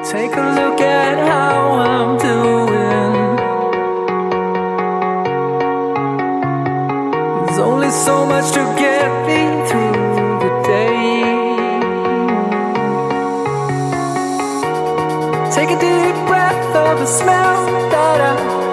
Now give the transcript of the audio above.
Take a look at how I'm doing. There's only so much to get me through the day. Take a deep breath of the smell that I